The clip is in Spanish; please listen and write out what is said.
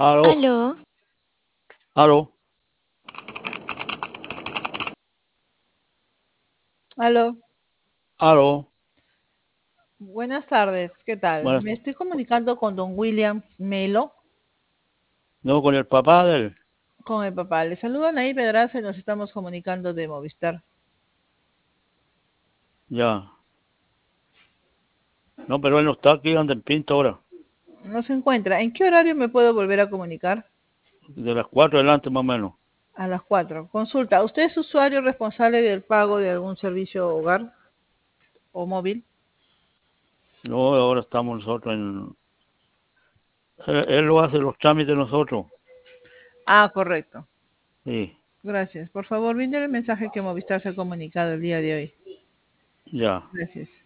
Aló, Aló, aló, Aló, aló. buenas tardes, ¿qué tal? Buenas. Me estoy comunicando con don William Melo, No, con el papá del. con el papá. Le saludan ahí Pedraza y nos estamos comunicando de Movistar. Ya. No, pero él no está aquí, anda en Pinto ahora. No se encuentra. ¿En qué horario me puedo volver a comunicar? De las 4 adelante más o menos. A las 4. Consulta, ¿usted es usuario responsable del pago de algún servicio hogar o móvil? No, ahora estamos nosotros en. Él lo hace los trámites nosotros. Ah, correcto. Sí, Gracias. Por favor, brinde el mensaje que Movistar se ha comunicado el día de hoy. ya. Gracias.